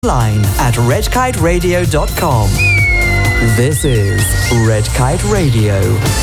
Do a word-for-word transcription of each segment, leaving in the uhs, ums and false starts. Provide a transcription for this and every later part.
Online at red kite radio dot com. This is Red Kite Radio.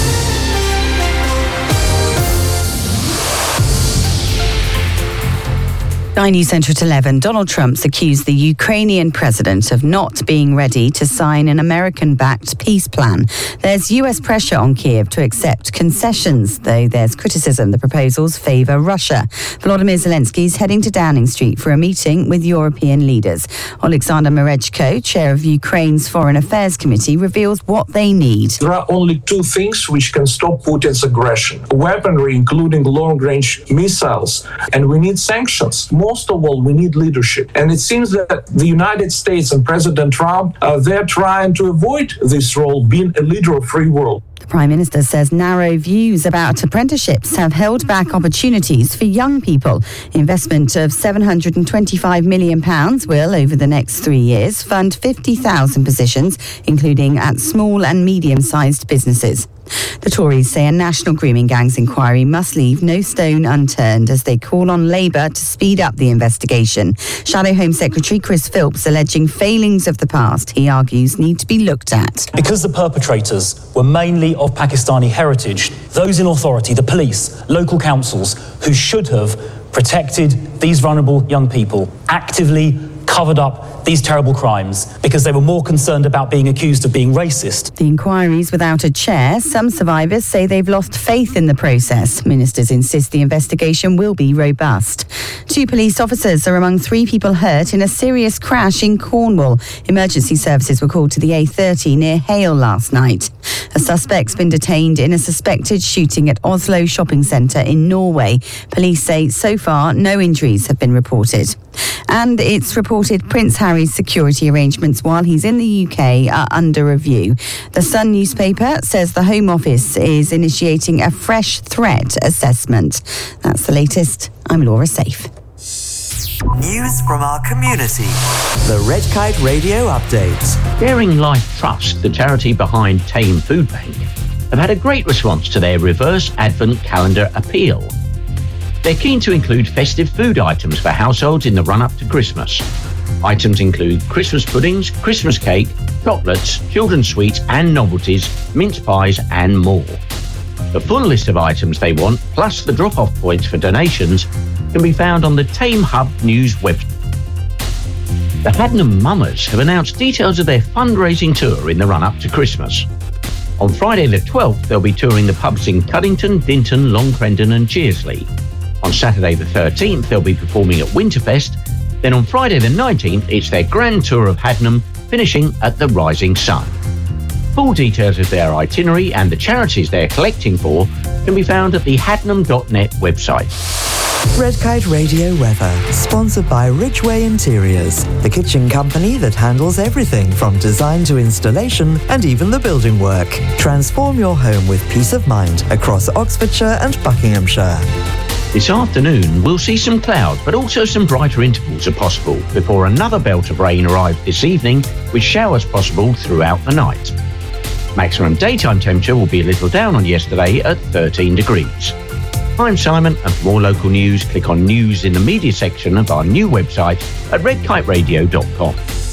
Sky News Centre at eleven. Donald Trump's accused the Ukrainian president of not being ready to sign an American-backed peace plan. There's U S pressure on Kiev to accept concessions, though there's criticism the proposals favour Russia. Volodymyr Zelensky's heading to Downing Street for a meeting with European leaders. Alexander Marechko, chair of Ukraine's Foreign Affairs Committee, reveals what they need. There are only two things which can stop Putin's aggression: weaponry, including long-range missiles, and we need sanctions. Most of all, we need leadership. And it seems that the United States and President Trump, uh, they're trying to avoid this role, being a leader of free world. The Prime Minister says narrow views about apprenticeships have held back opportunities for young people. Investment of seven hundred twenty-five million pounds will, over the next three years, fund fifty thousand positions, including at small and medium-sized businesses. The Tories say a national grooming gangs inquiry must leave no stone unturned as they call on Labour to speed up the investigation. Shadow Home Secretary Chris Philps alleging failings of the past, he argues, need to be looked at. Because the perpetrators were mainly of Pakistani heritage, those in authority, the police, local councils, who should have protected these vulnerable young people, actively covered up these terrible crimes because they were more concerned about being accused of being racist. The inquiry's without a chair. Some survivors say they've lost faith in the process. Ministers insist the investigation will be robust. Two police officers are among three people hurt in a serious crash in Cornwall. Emergency services were called to the A thirty near Hale last night. A suspect's been detained in a suspected shooting at Oslo shopping centre in Norway. Police say so far no injuries have been reported. And it's reported Prince Harry's security arrangements while he's in the U K are under review. The Sun newspaper says the Home Office is initiating a fresh threat assessment. That's the latest. I'm Laura Safe. News from our community. The Red Kite Radio Update. Daring Life Trust, the charity behind Tame Food Bank, have had a great response to their reverse Advent calendar appeal. They're keen to include festive food items for households in the run-up to Christmas. Items include Christmas puddings, Christmas cake, chocolates, children's sweets and novelties, mince pies and more. The full list of items they want, plus the drop-off points for donations, can be found on the Tame Hub News website. The Hadnam Mummers have announced details of their fundraising tour in the run-up to Christmas. On Friday the twelfth, they'll be touring the pubs in Cuddington, Dinton, Long Crendon and Cheersley. On Saturday the thirteenth, they'll be performing at Winterfest. Then on Friday the nineteenth, it's their grand tour of Hadnam, finishing at the Rising Sun. Full details of their itinerary and the charities they're collecting for can be found at the hadnam dot net website. Red Kite Radio weather, sponsored by Ridgeway Interiors, the kitchen company that handles everything from design to installation and even the building work. Transform your home with peace of mind across Oxfordshire and Buckinghamshire. This afternoon, we'll see some cloud, but also some brighter intervals are possible before another belt of rain arrives this evening, with showers possible throughout the night. Maximum daytime temperature will be a little down on yesterday at thirteen degrees. I'm Simon, and for more local news, click on News in the Media section of our new website at red kite radio dot com.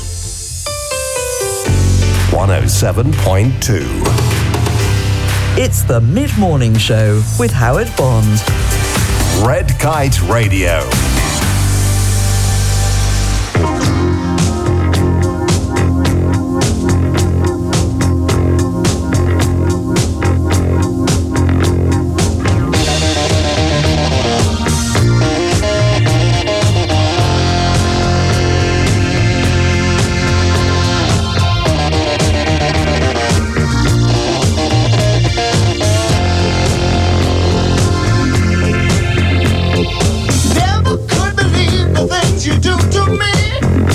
one oh seven point two. It's the Mid-Morning Show with Howard Bond. Red Kite Radio. You do to me.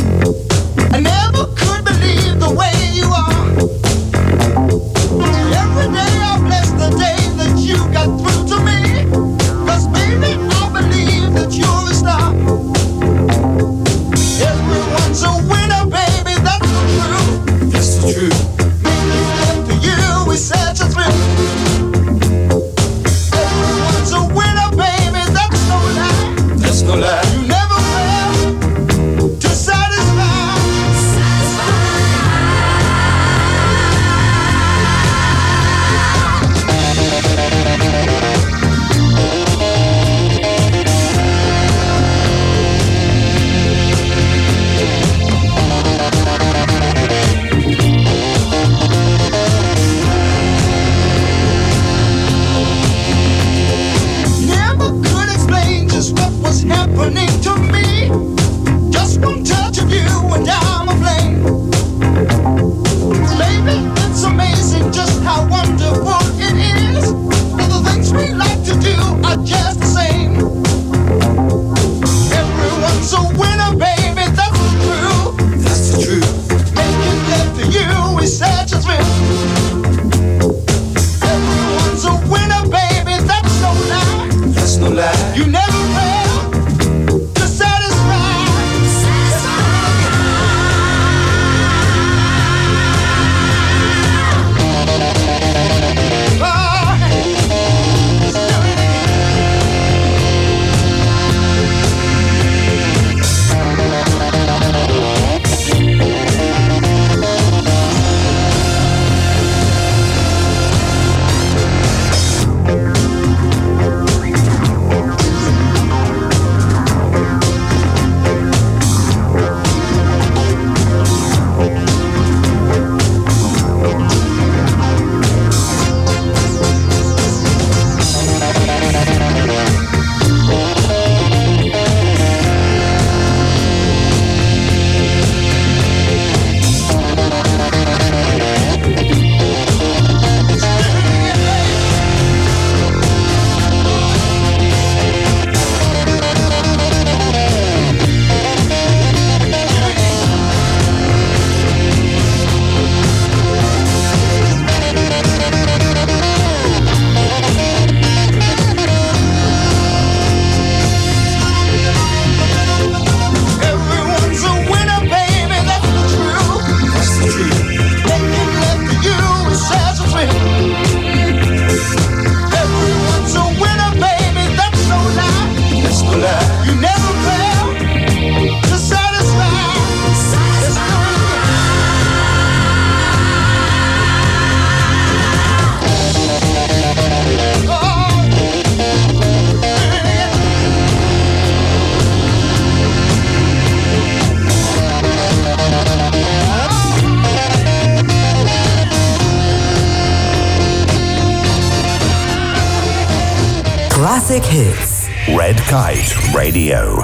classic hits. Red Kite Radio.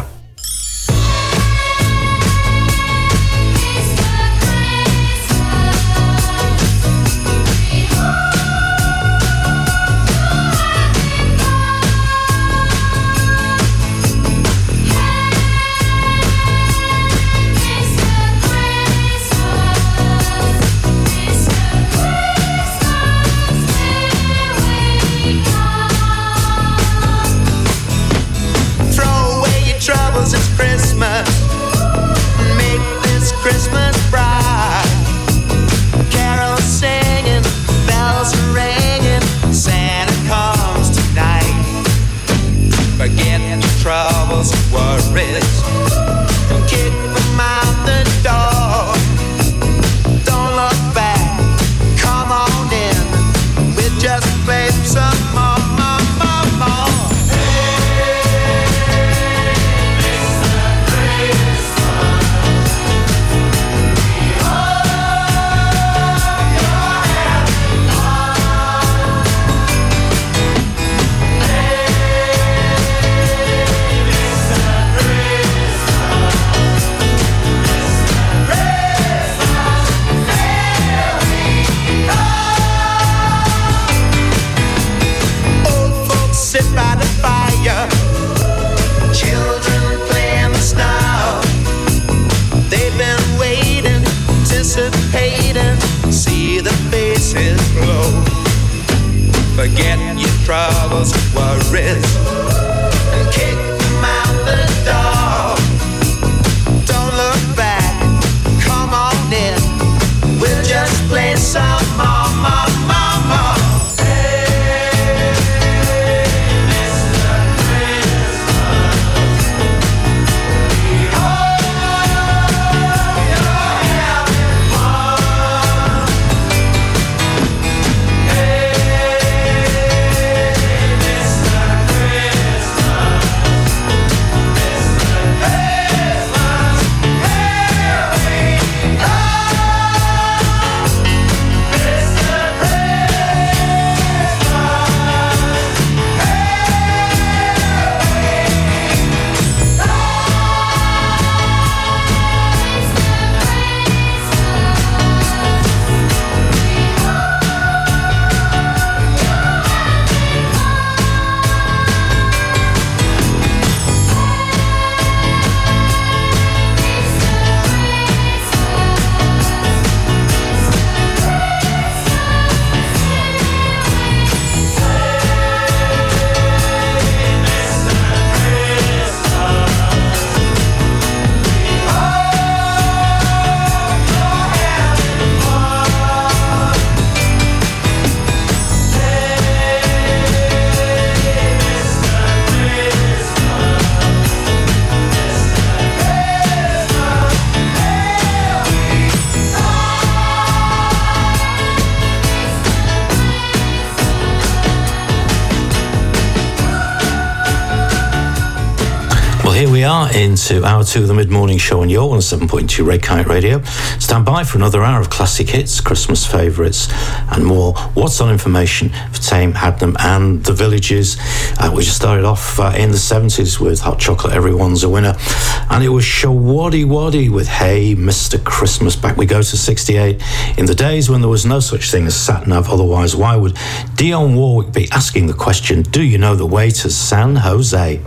Here we are into hour two of the mid-morning show on your one oh seven point two Red Kite Radio. Stand by for another hour of classic hits, Christmas favourites and more. What's on information for Tame, Hadnam and the Villages. Uh, we just started off uh, in the seventies with Hot Chocolate, Everyone's a Winner. And it was Shawaddy Waddy with Hey Mister Christmas. Back we go to sixty-eight. In the days when there was no such thing as sat-nav, otherwise why would Dionne Warwick be asking the question, do you know the way to San Jose?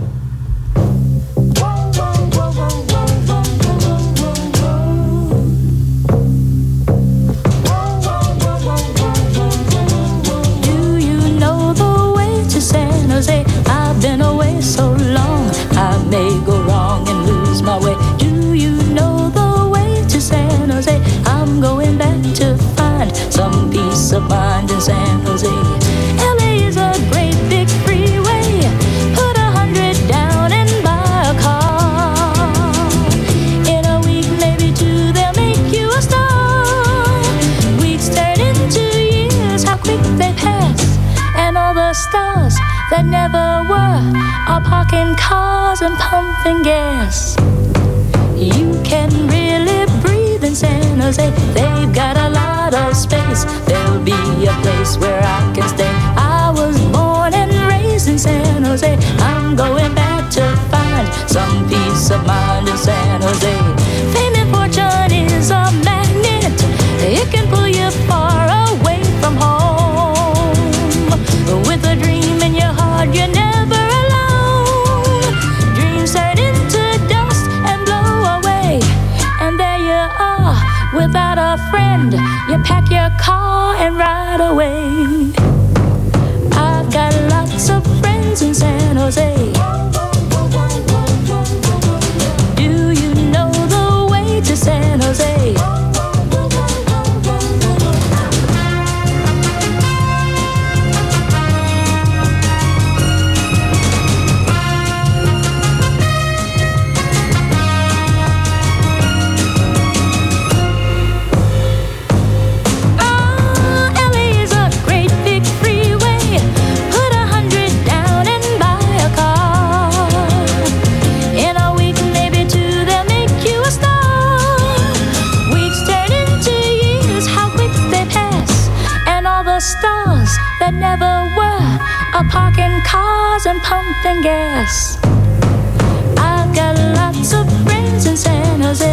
I've been away so long, I may go wrong and lose my way. Do you know the way to San Jose? I'm going back to find some peace of mind in San Jose. L A is a great big freeway. Put a hundred down and buy a car. In a week, maybe two, they'll make you a star. Weeks turn into years, how quick they pass. And all the stars that never were are parking cars and pumping gas. You can really breathe in San Jose. They've got a lot of space. There'll be a place where I can stay. I was born and raised in San Jose. mind in San Jose. Fame and fortune is a magnet. It can pull you far away from home. With a dream in your heart, you're never alone. Dreams turn into dust and blow away. And there you are, without a friend. You pack your car and ride away. I've got lots of friends in San Jose. Do you know the way to San Jose? Stars that never were are parking cars and pumping gas. I've got lots of friends in San Jose.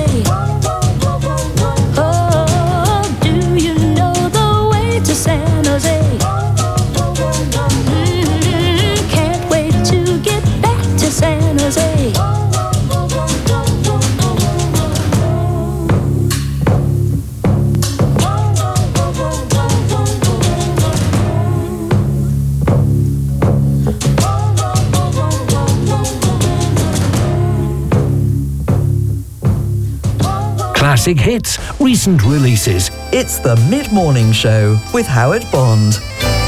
Oh, do you know the way to San Jose? Mm-hmm. Can't wait to get back to San Jose. Classic hits, recent releases. It's the Mid-Morning Show with Howard Bond.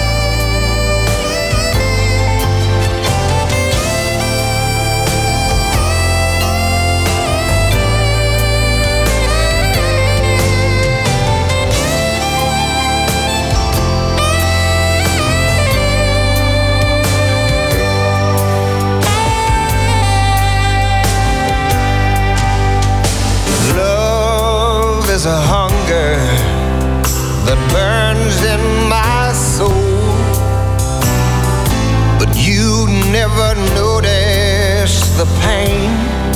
There's a hunger that burns in my soul, but you never notice the pain.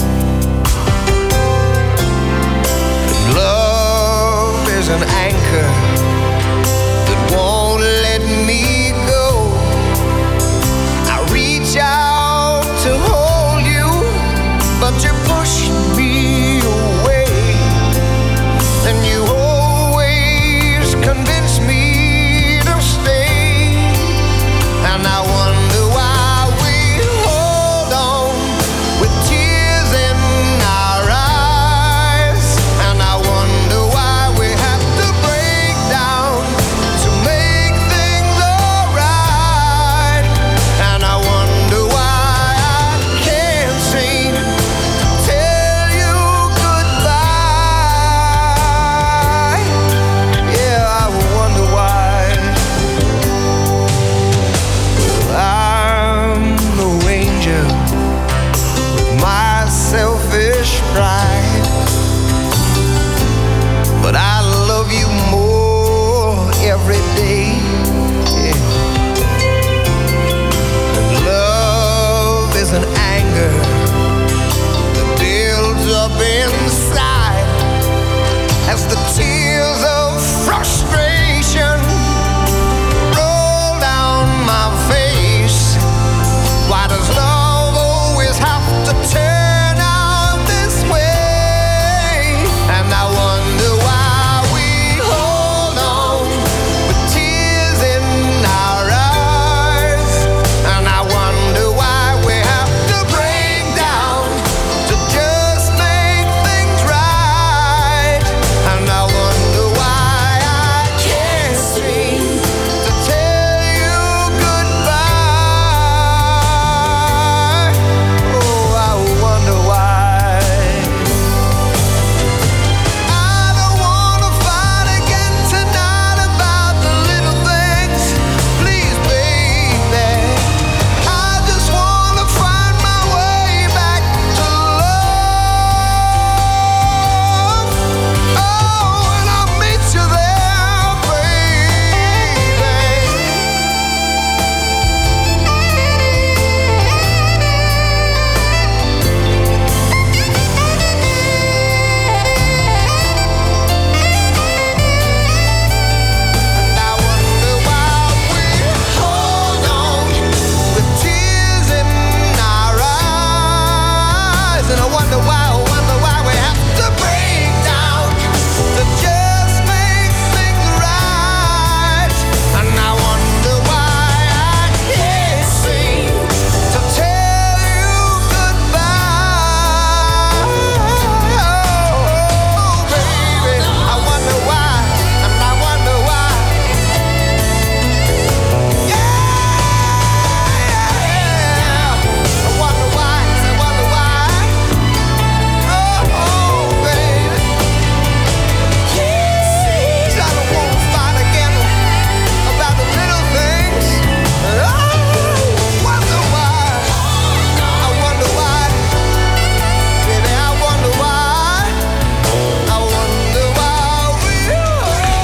Love is an anchor that won't let me go. I reach out to hold you, but you push me away. And you always convince me to stay. And I wonder why we hold on with tears in our eyes. And I wonder why we have to break down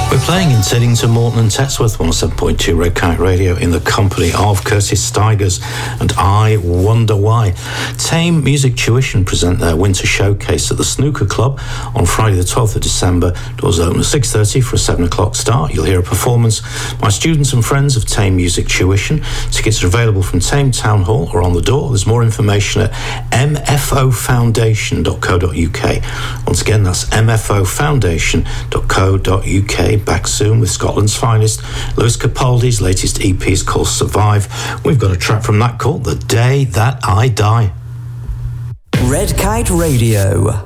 We're playing in Teddington, Morton and Tetsworth, one oh seven point two Red Kite Radio, in the company of Curtis Stigers and I Wonder Why. Tame Music Tuition present their winter showcase at the Snooker Club on Friday the twelfth of December. Doors open at six thirty for a seven o'clock start. You'll hear a performance by students and friends of Tame Music Tuition. Tickets are available from Tame Town Hall or on the door. There's more information at m f o foundation dot co dot u k. Once again, that's m f o foundation dot co dot u k. Back soon with Scotland's finest. Lewis Capaldi's latest E P is called Survive. We've got a track from that called The Day That I Die. Red Kite Radio.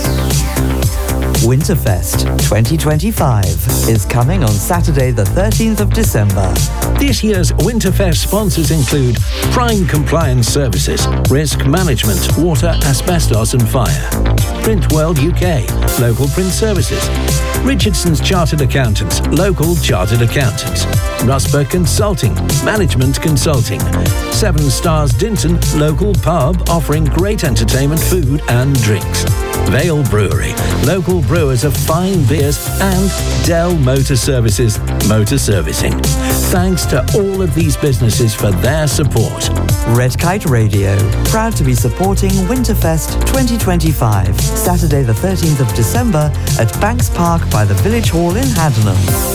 Winterfest twenty twenty-five is coming on Saturday the thirteenth of December. This year's Winterfest sponsors include Prime Compliance Services, Risk Management, Water, Asbestos and Fire, Print World U K, Local Print Services, Richardson's Chartered Accountants, Local Chartered Accountants, Rusper Consulting, Management Consulting, Seven Stars Dinton, Local Pub offering great entertainment, food and drinks, Vale Brewery, local brewers of fine beers, and Dell Motor Services, motor servicing. Thanks to all of these businesses for their support. Red Kite Radio, proud to be supporting Winterfest twenty twenty-five, Saturday the thirteenth of December at Banks Park by the Village Hall in Haddenham.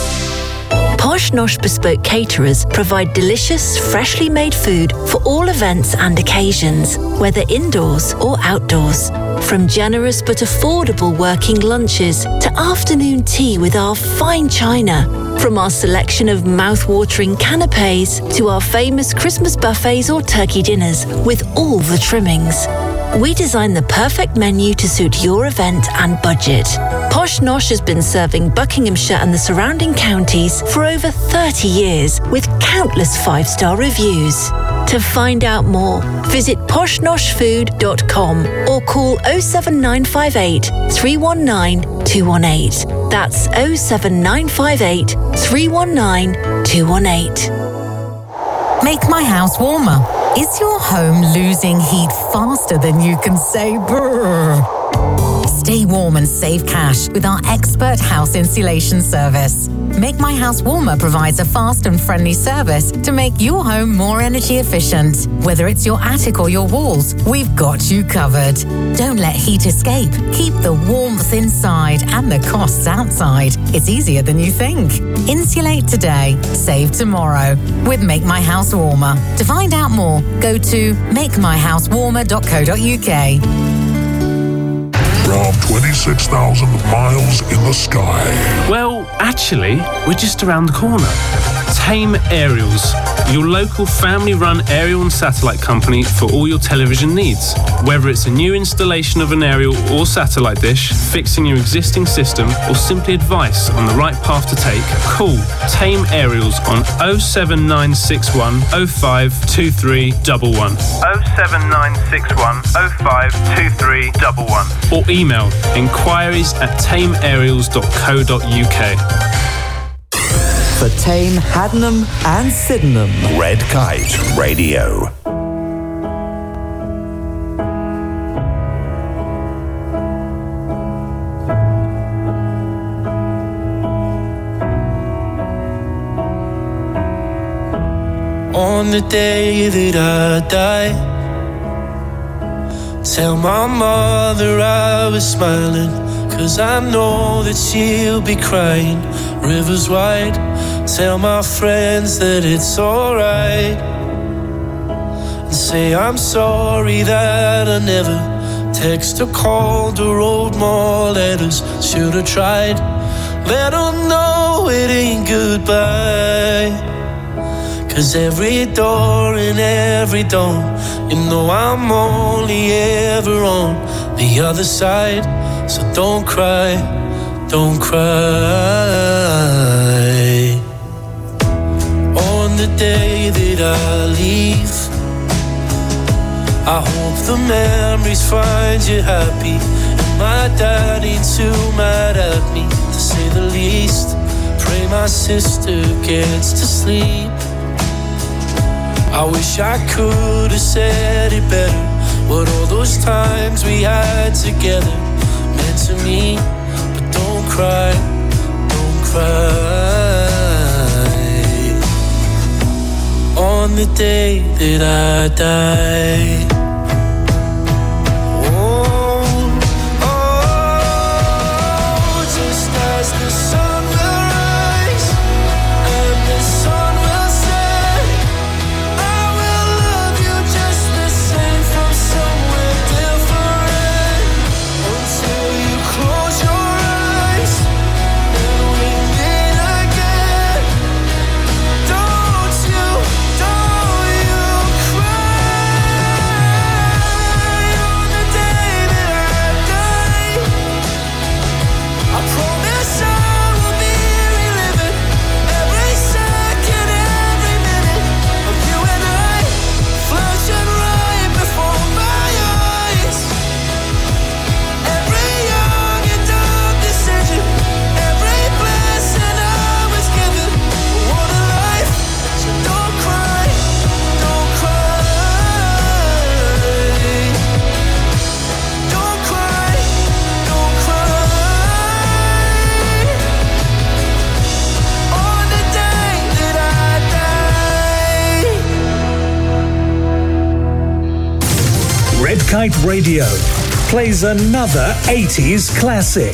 Posh Nosh Bespoke Caterers provide delicious, freshly made food for all events and occasions, whether indoors or outdoors. From generous but affordable working lunches to afternoon tea with our fine china. From our selection of mouth-watering canapes to our famous Christmas buffets or turkey dinners with all the trimmings. We design the perfect menu to suit your event and budget. Posh Nosh has been serving Buckinghamshire and the surrounding counties for over thirty years with countless five-star reviews. To find out more, visit posh nosh food dot com or call oh seven nine five eight, three one nine, two one eight. That's oh seven nine five eight, three one nine, two one eight. Make my house warmer. Is your home losing heat faster than you can say brrr? Stay warm and save cash with our expert house insulation service. Make My House Warmer provides a fast and friendly service to make your home more energy efficient. Whether it's your attic or your walls, we've got you covered. Don't let heat escape. Keep the warmth inside and the costs outside. It's easier than you think. Insulate today, save tomorrow with Make My House Warmer. To find out more, go to make my house warmer dot co dot u k. Around twenty-six thousand miles in the sky. Well, actually, we're just around the corner. Tame Aerials, your local family-run aerial and satellite company for all your television needs. Whether it's a new installation of an aerial or satellite dish, fixing your existing system, or simply advice on the right path to take, call Tame Aerials on oh seven nine six one oh five two three one one. oh seven nine six one oh five two three one one. Or email inquiries at tame aerials dot co dot u k. For Tame, Haddenham and Sydenham. Red Kite Radio. On the day that I die, tell my mother I was smiling, 'cause I know that she'll be crying. Rivers wide, tell my friends that it's alright, and say I'm sorry that I never text or called or wrote more letters. Should've tried, let them know it ain't goodbye. 'Cause every door and every dawn, you know I'm only ever on the other side. So don't cry, don't cry. On the day that I leave, I hope the memories find you happy. And my dad ain't too mad at me, to say the least. Pray my sister gets to sleep. I wish I could have said it better, what all those times we had together meant to me. But don't cry, don't cry. on the day that I die. Red Kite Radio plays another eighties classic.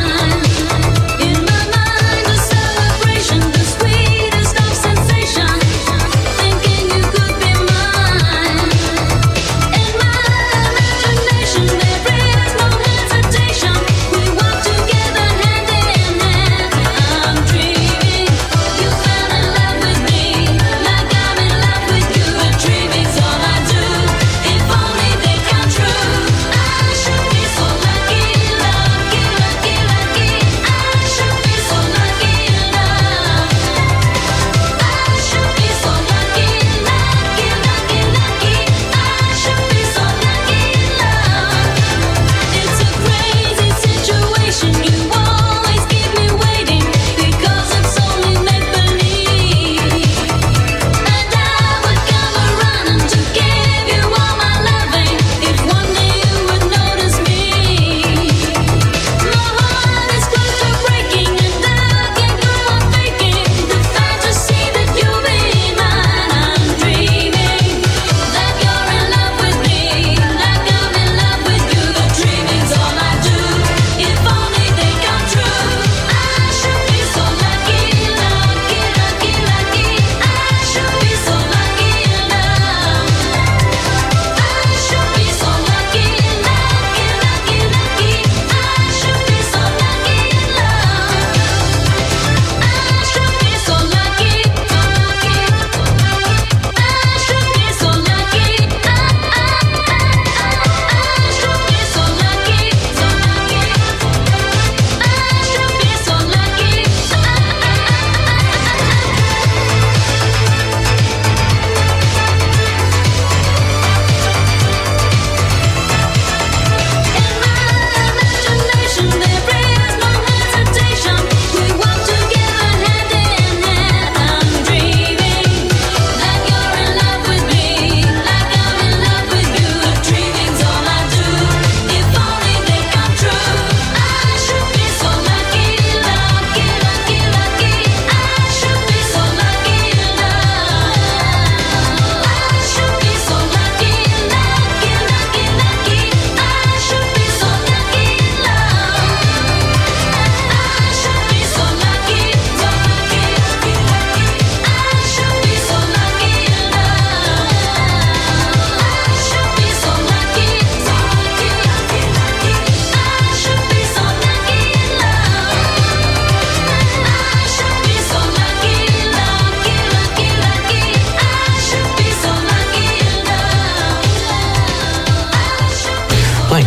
In my mind, a celebration, the sweetest of sensations.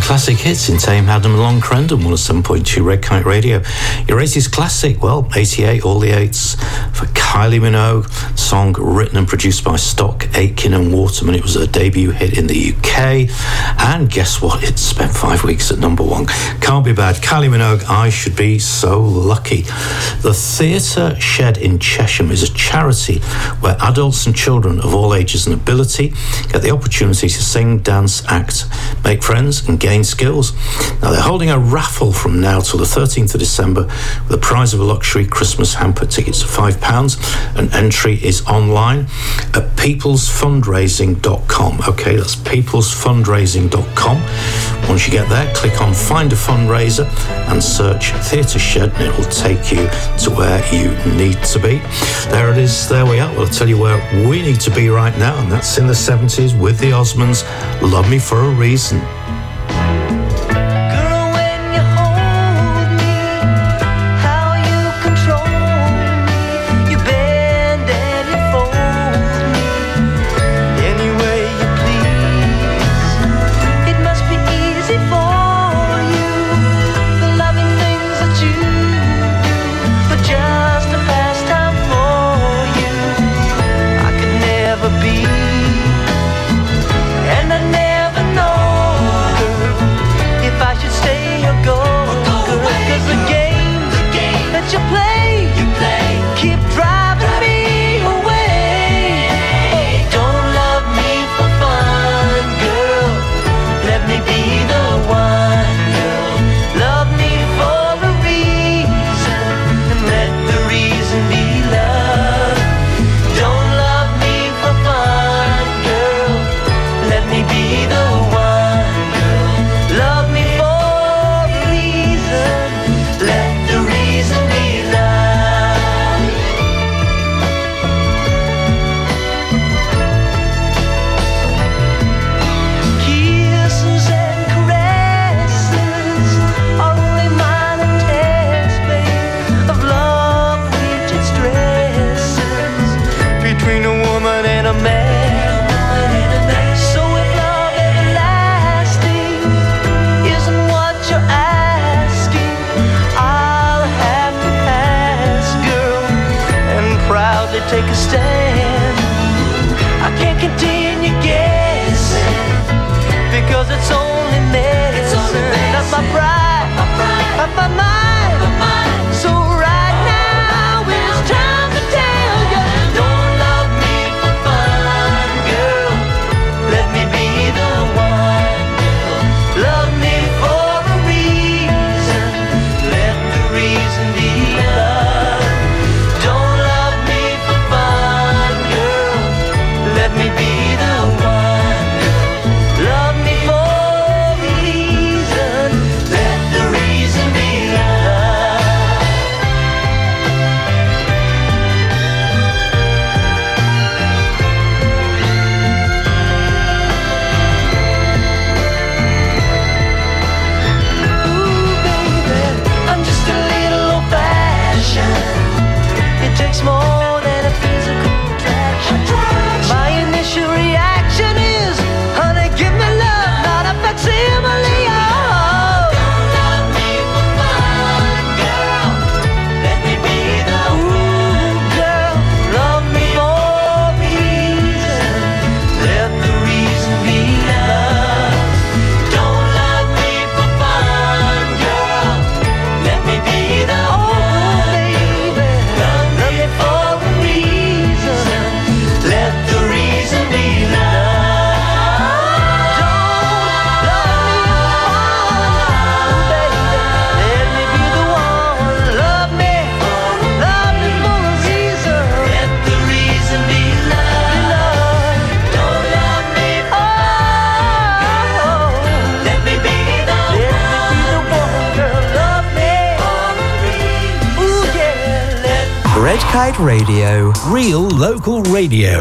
Classic Hits in Tame Adam and Long Crendon, one oh seven point two Red Kite Radio. Your eighties classic, well, eighty-eight, all the eights for Kylie Minogue, song written and produced by Stock, Aitken and Waterman. It was a debut hit in the U K, and guess what? It spent five weeks at number one. Can't be bad. Kylie Minogue, I Should Be So Lucky. The Theatre Shed in Chesham is a charity where adults and children of all ages and ability get the opportunity to sing, dance, act, make friends and gain skills. Now they're holding a raffle from now till the thirteenth of December with a prize of a luxury Christmas hamper. Tickets are five pounds and entry is online at peoples fundraising dot com. Okay, that's peoples fundraising dot com. Once you get there, click on Find a Fundraiser and search Theatre Shed and it will take you to where you need to be. There it is, there we are. We'll tell you where we need to be right now, and that's in the seventies with the Osmonds, Love Me For A Reason. Take a stand. I can't continue guessing because it's only medicine of my pride, of my mind. So right now it's time to tell you, don't love me for fun, girl. Let me be the one, girl. Love me for a reason. Let the reason be love. Let me be the one, girl. Love me for a reason. Let the reason be love. Ooh, baby, I'm just a little old-fashioned. It takes more than a physical my initial reaction is, honey, give me love, not a facsimile. Oh, don't love me for fun, girl. Let me be the one, girl. Love me for a reason. Let the reason be love. Don't love me for fun, girl. Let me be the one, baby. Love me for a reason. Let the reason be love. Don't love me, baby. Let me be the one. Love me, love me for a reason. Let the reason be love. Don't love me, oh. Let me be the one. Girl, love me for a reason. Ooh yeah. Let Red Kite Radio. Real local radio.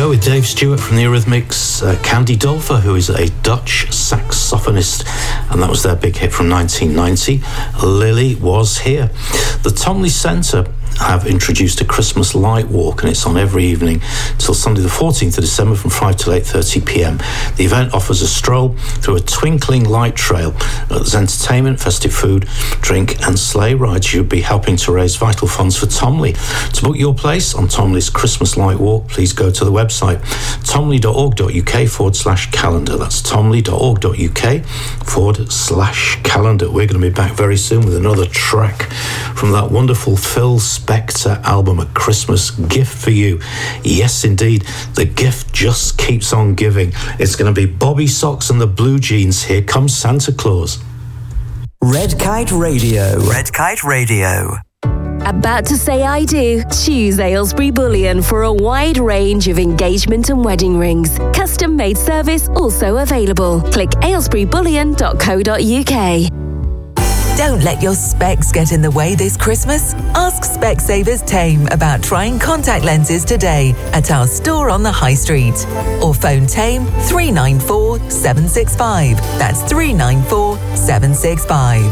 go with Dave Stewart from the Eurythmics, uh, Candy Dulfer, who is a Dutch saxophonist, and that was their big hit from nineteen ninety, Lily Was Here. The Tomley Centre have introduced a Christmas light walk, and it's on every evening till Sunday the fourteenth of December from five till eight thirty p m. The event offers a stroll through a twinkling light trail. There's entertainment, festive food, drink and sleigh rides. You'll be helping to raise vital funds for Tomley. To book your place on Tomley's Christmas light walk, please go to the website tomley.org.uk forward slash calendar. That's tomley.org.uk forward slash calendar. We're going to be back very soon with another track from that wonderful Phil Spector album, A Christmas Gift for You. Yes, indeed, the gift just keeps on giving. It's going to be Bobby Socks and the Blue Jeans. Here comes Santa Claus. Red Kite Radio. Red Kite Radio. About to say I do? Choose Aylesbury Bullion for a wide range of engagement and wedding rings. Custom made service also available. Click aylesbury bullion dot co dot uk. Don't let your specs get in the way this Christmas. Ask Specsavers Tame about trying contact lenses today at our store on the High Street. Or phone Tame three nine four, seven six five. That's three nine four, seven six five.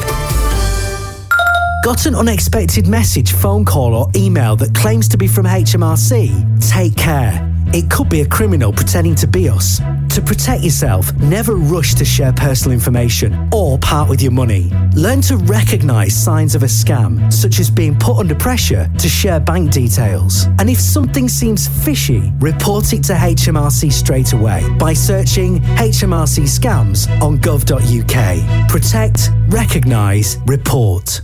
Got an unexpected message, phone call or email that claims to be from H M R C? Take care. It could be a criminal pretending to be us. To protect yourself, never rush to share personal information or part with your money. Learn to recognise signs of a scam, such as being put under pressure to share bank details. And if something seems fishy, report it to H M R C straight away by searching H M R C scams on gov dot u k. Protect, recognise, report.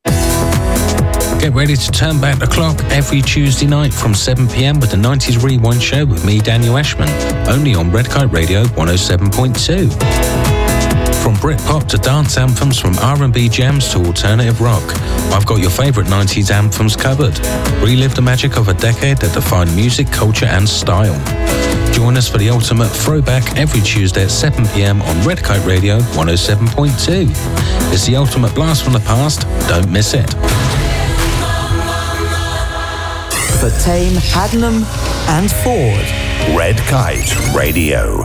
Get ready to turn back the clock every Tuesday night from seven p m with the nineties Rewind Show with me, Daniel Ashman, only on Red Kite Radio one oh seven point two. From Britpop to dance anthems, from R and B jams to alternative rock, I've got your favourite nineties anthems covered. Relive the magic of a decade that defined music, culture and style. Join us for the ultimate throwback every Tuesday at seven p m on Red Kite Radio one oh seven point two. It's the ultimate blast from the past. Don't miss it. For Tame, Haddenham and Ford. Red Kite Radio.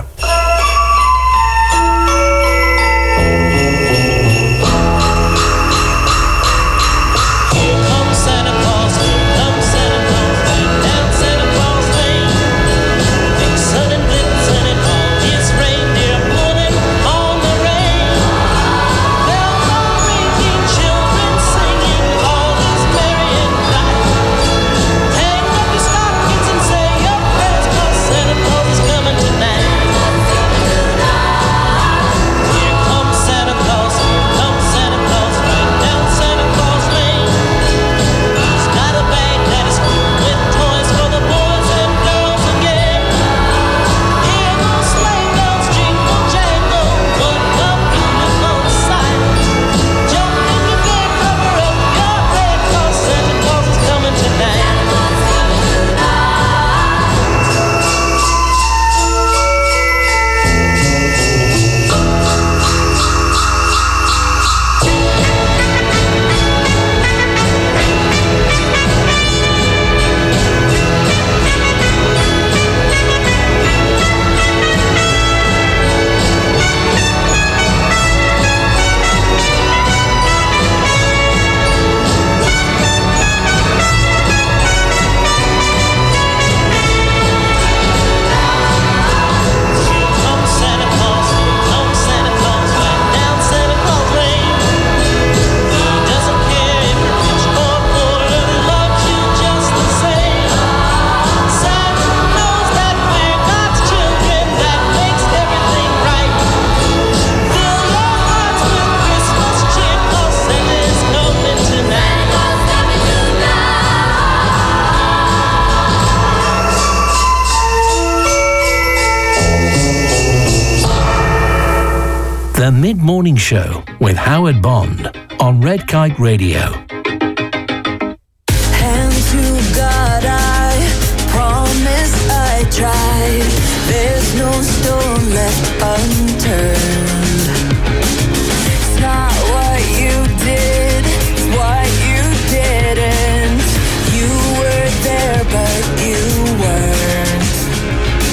The Mid-Morning Show with Howard Bond on Red Kite Radio. Hand to God, I promise I tried. There's no stone left unturned. It's not what you did, it's what you didn't. You were there, but you weren't.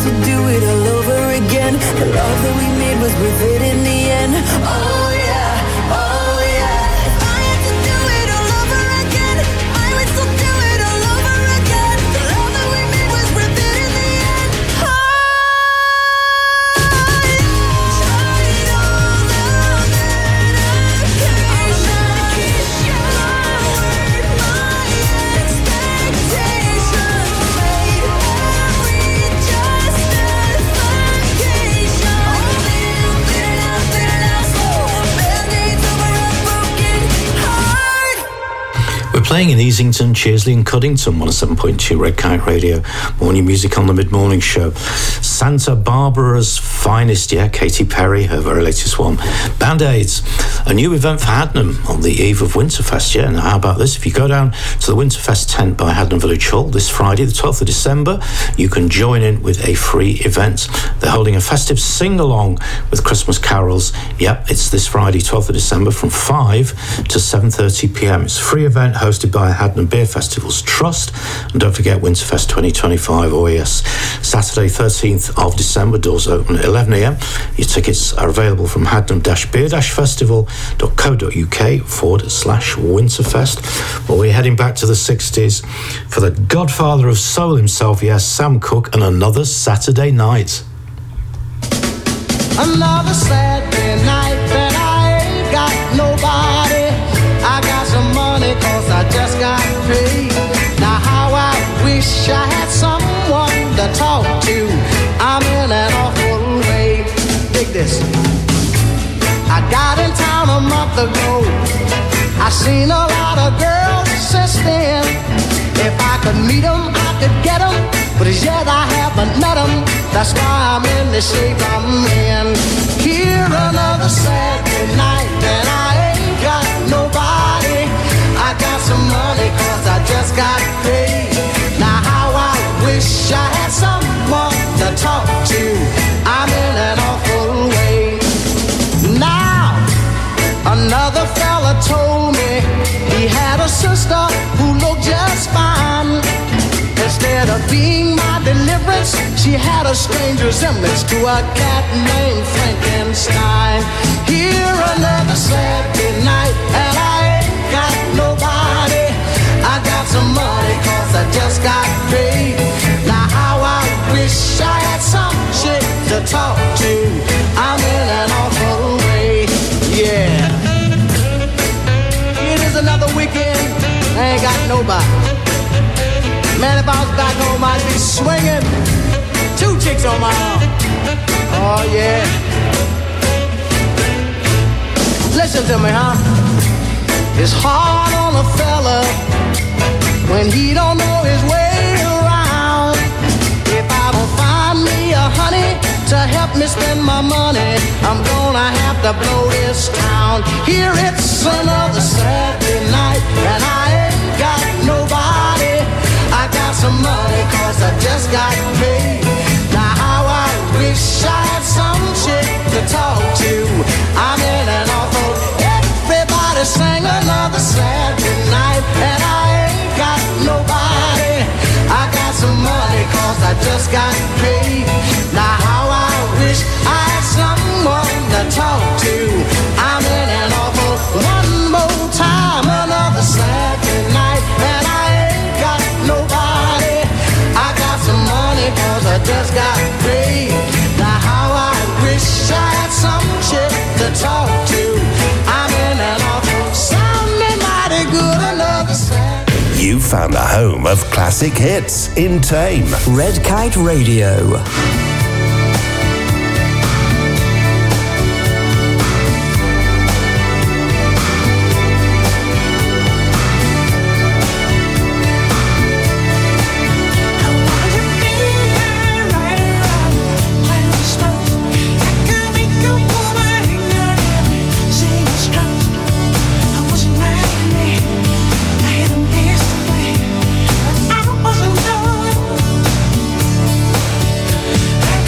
to do it all over again. The love that we made was worth it in the end. Oh yeah, oh yeah. If I had to do it all over again, I would still do it all over again. The love that we made was worth it in the end. Oh yeah. Tried all the medication. My word, my expectations made every justification. We're playing in Easington, Cheersley and Cuddington, one oh seven point two Red Kite Radio. Morning music on the mid-morning show. Santa Barbara's finest, yeah, Katy Perry, her very latest one. Band-Aids, a new event for Haddenham on the eve of Winterfest, yeah. Now how about this? If you go down to the Winterfest tent by Haddenham Village Hall this Friday, the twelfth of December, you can join in with a free event. They're holding a festive sing-along with Christmas carols. Yep, it's this Friday, twelfth of December from five to seven thirty p m. It's a free event hosted by Haddenham Beer Festivals Trust. And don't forget Winterfest twenty twenty-five, oh yes. Saturday, thirteenth of December, doors open at eleven a m. Your tickets are available from haddenham-beer-festival.co.uk forward slash Winterfest. Well, we're heading back to the sixties for the godfather of soul himself, yes, Sam Cooke, and Another Saturday Night. Another Saturday night that I ain't got nobody. I got some money cause I just got paid. Now how I wish I had someone to talk to. I'm in an awful way. Dig this. I got in town a month ago. I seen a lot of girls since then. If I could meet them, I could get them. But as yet I haven't met them. That's why I'm in the shape I'm in. Here another Saturday night and I ain't got nobody. I got some money cause I just got paid. Now how I wish I had someone to talk to. I'm in an awful way. Now another fella told me he had a sister who looked just fine. Instead of being my deliverance, she had a strange resemblance to a cat named Frankenstein. Here another Saturday night and I ain't got nobody. I got some money cause I just got paid. Now how I wish I had some shit to talk to. I'm in an awful way, yeah. It is another weekend, I ain't got nobody. Man, if I was back home, I'd be swinging. Two chicks on my arm. Oh, yeah. Listen to me, huh? It's hard on a fella when he don't know his way around. If I don't find me a honey to help me spend my money, I'm gonna have to blow this town. Here it's another Saturday night and I ain't got nobody. I got some money cause I just got paid. Now how I wish I had some chick to talk to. I'm in an awful. Everybody sing another Saturday night and I ain't got nobody. I got some money cause I just got paid. Now how I wish I had someone to talk to. I'm in an awful. One more time another Saturday night and I ain't got nobody. I got some money cause I just got paid. Now how I wish I had some chick to talk to. I'm in an awful. Sound me mighty good another Saturday. You found the home of classic hits in Tame. Red Kite Radio. I wasn't done.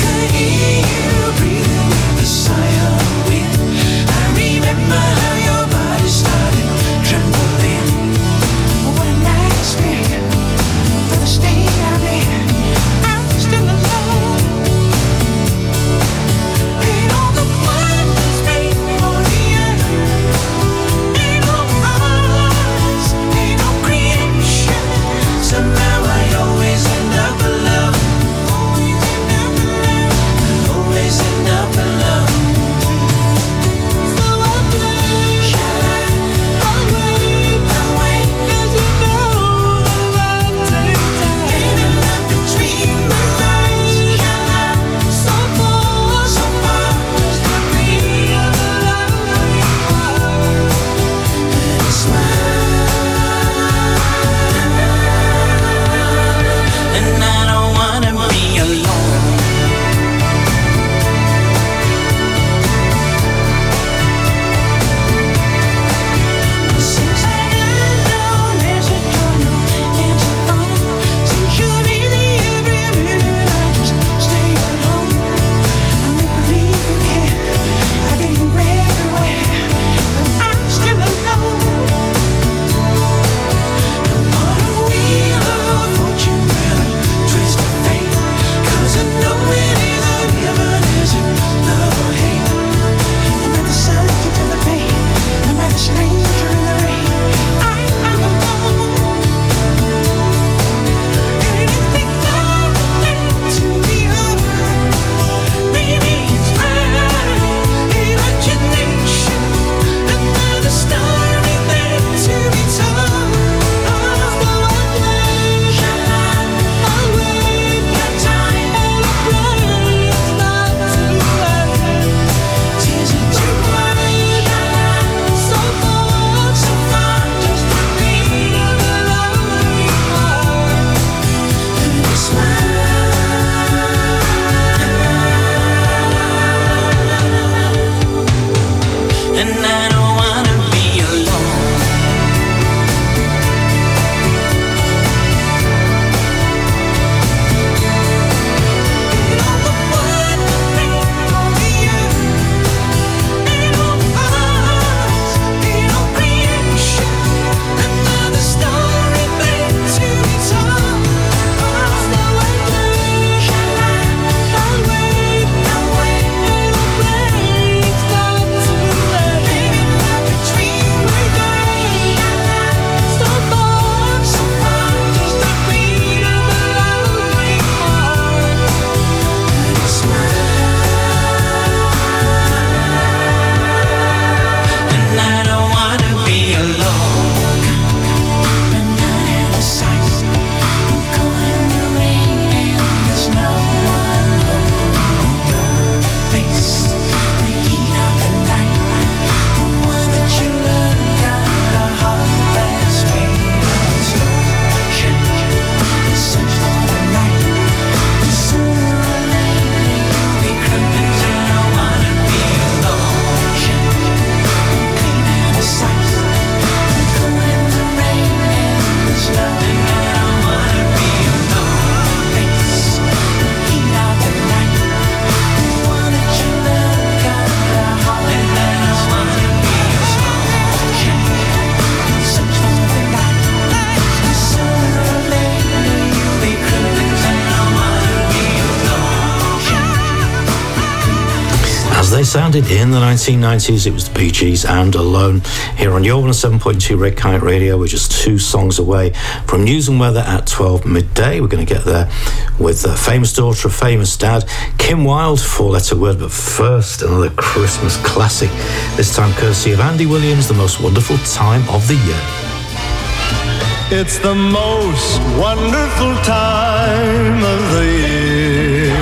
sounded in the nineteen nineties. It was the Bee Gees and Alone. Here on your one oh seven point two Red Kite Radio, we're just two songs away from news and weather at twelve midday. We're going to get there with the famous daughter of famous dad, Kim Wilde, four-letter word. But first, another Christmas classic, this time courtesy of Andy Williams, The Most Wonderful Time of the Year. It's the most wonderful time of the year,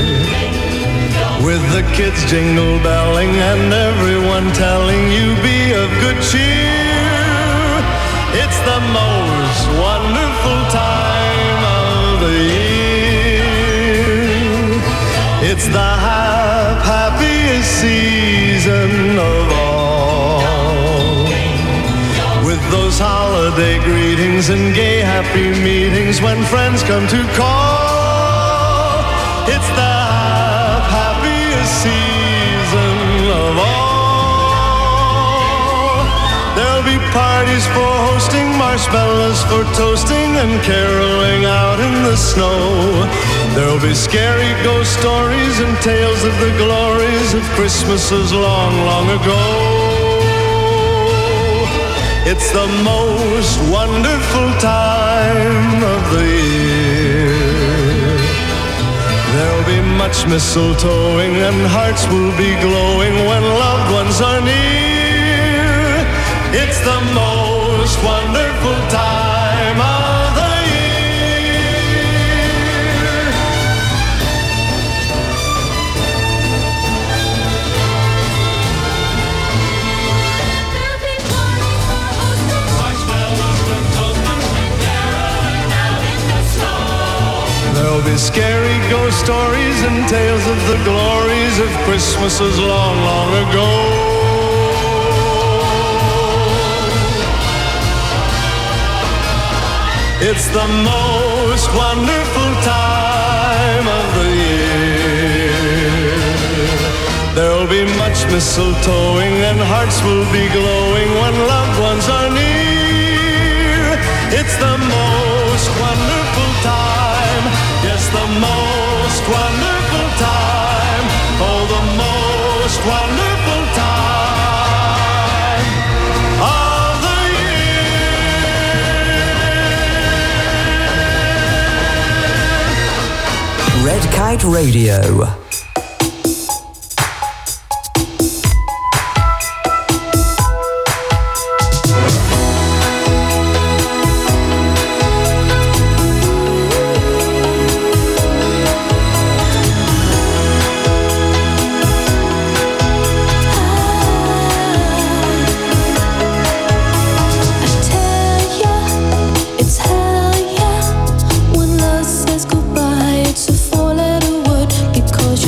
with the kids jingle belling and everyone telling you be of good cheer. It's the most wonderful time of the year. It's the hap- happiest season of all, with those holiday greetings and gay happy meetings when friends come to call. It's the season of all. There'll be parties for hosting, marshmallows for toasting, and caroling out in the snow. There'll be scary ghost stories and tales of the glories of Christmases long, long ago. It's the most wonderful time of the year. There'll be much mistletoeing and hearts will be glowing when loved ones are near. It's the most wonderful time of the year. There'll be scary ghost stories and tales of the glories of Christmases long, long ago. It's the most wonderful time of the year. There'll be much mistletoeing and hearts will be glowing when loved ones are near. It's the most wonderful time. Yes, the most wonderful time. Oh, the most wonderful time of the year. Red Kite Radio. When love says goodbye, it's a four-letter word, because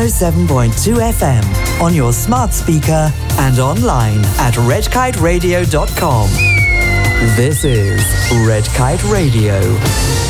oh seven point two F M on your smart speaker and online at red kite radio dot com. This is Red Kite Radio.